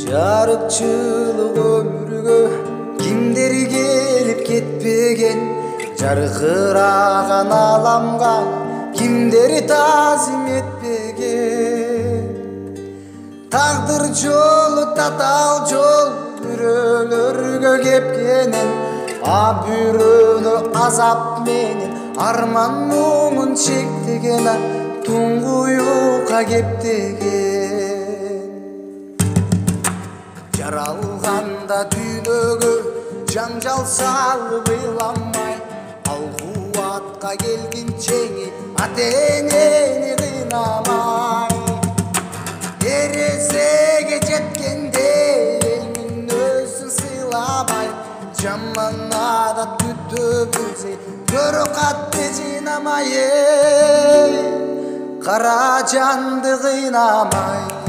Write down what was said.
Жарыкчылык өмүргө кимдер келип кетпеген, жаркыраган аламга кимдер таазим этпеген. Тагдыр жолу татаал жол бирөөлөргө кепкенен, бирөөнү азап менен арман муңун чектеген, туңгуюкка кептеген. Жаралганда дүйнөгө жаңжал салып ыйламай, ал кубатка келгинчеги ата-энени кыйнамай. Эрезеге жеткенде элдин өзүн сыйламай, жаман адат күтө билсе көрө катты жыйнамай, кара жанды кыйнамай.